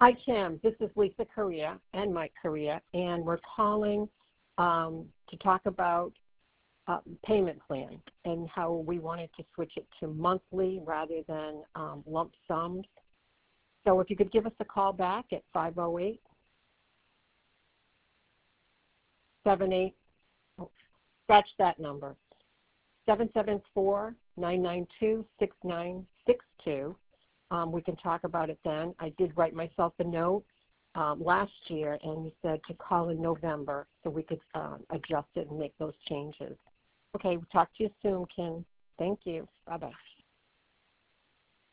Hi, Kim. This is Lisa Correa and Mike Correa, and we're calling to talk about payment plan and how we wanted to switch it to monthly rather than lump sums. So if you could give us a call back at 508-78, scratch that number, 774-992-6962. We can talk about it then. I did write myself a note last year, and you said to call in November so we could adjust it and make those changes. Okay, we'll talk to you soon, Kim. Thank you. Bye-bye.